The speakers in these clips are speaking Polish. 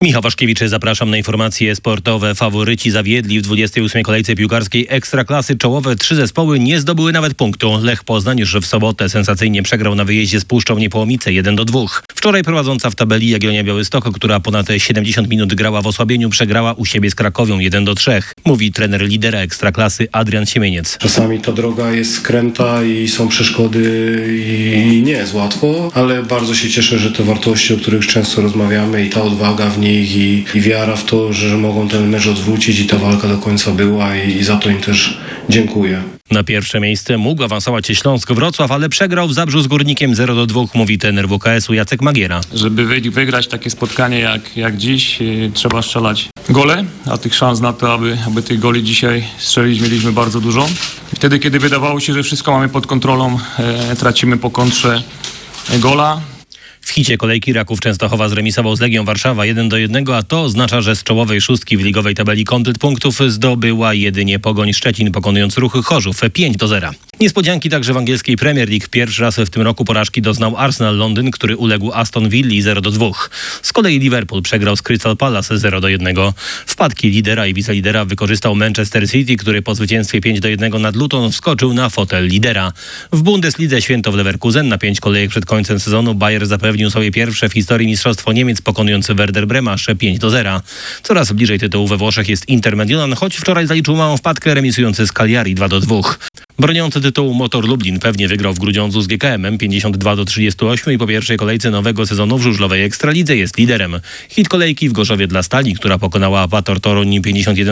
Michał Waszkiewicz, zapraszam na informacje sportowe. Faworyci zawiedli w 28. kolejce piłkarskiej Ekstraklasy. Czołowe 3 zespoły nie zdobyły nawet punktu. Lech Poznań już w sobotę sensacyjnie przegrał na wyjeździe z Puszczą Niepołomice 1-2. Wczoraj prowadząca w tabeli Jagiellonia Białystok, która ponad 70 minut grała w osłabieniu, przegrała u siebie z Krakowią 1-3. Mówi trener lidera Ekstraklasy Adrian Siemieniec. Czasami ta droga jest skręta i są przeszkody i nie jest łatwo, ale bardzo się cieszę, że te wartości, o których często rozmawiamy i ta odwaga w nich i wiara w to, że mogą ten mecz odwrócić i ta walka do końca była i za to im też dziękuję. Na pierwsze miejsce mógł awansować Śląsk Wrocław, ale przegrał w Zabrzu z Górnikiem 0-2, mówi trener WKS-u Jacek Magiera. Żeby wygrać takie spotkanie jak dziś, trzeba strzelać gole, a tych szans na to, aby tych goli dzisiaj strzelić, mieliśmy bardzo dużo. Wtedy, kiedy wydawało się, że wszystko mamy pod kontrolą, tracimy po kontrze gola. W hicie kolejki Raków Częstochowa zremisował z Legią Warszawa 1-1, a to oznacza, że z czołowej szóstki w ligowej tabeli komplet punktów zdobyła jedynie Pogoń Szczecin, pokonując Ruch Chorzów 5-0. Niespodzianki także w angielskiej Premier League. Pierwszy raz w tym roku porażki doznał Arsenal Londyn, który uległ Aston Villi 0-2. Z kolei Liverpool przegrał z Crystal Palace 0-1. Wpadki lidera i wicelidera wykorzystał Manchester City, który po zwycięstwie 5-1 nad Luton wskoczył na fotel lidera. W Bundeslidze święto w Leverkusen. Na 5 kolejek przed końcem sezonu Bayer zapewnił sobie pierwsze w historii mistrzostwo Niemiec, pokonując Werder Bremasz 5-0. Coraz bliżej tytułu we Włoszech jest Inter Mediolan, choć wczoraj zaliczył małą wpadkę, remisujący z Cagliari 2-2. Broniący tytułu Motor Lublin pewnie wygrał w Grudziądzu z GKM-em 52-38 i po pierwszej kolejce nowego sezonu w żużlowej Ekstralidze jest liderem. Hit kolejki w Gorzowie dla Stali, która pokonała Apator Toruń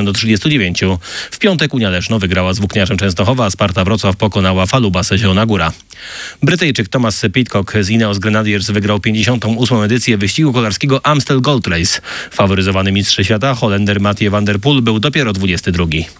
51-39. W piątek Unia Leszno wygrała z Włókniarzem Częstochowa, a Sparta Wrocław pokonała Falubas Zielona Góra. Brytyjczyk Thomas Pidcock z Ineos Grenadiers wygrał 58. edycję wyścigu kolarskiego Amstel Gold Race. Faworyzowany mistrz świata Holender Mathieu van der Poel był dopiero 22.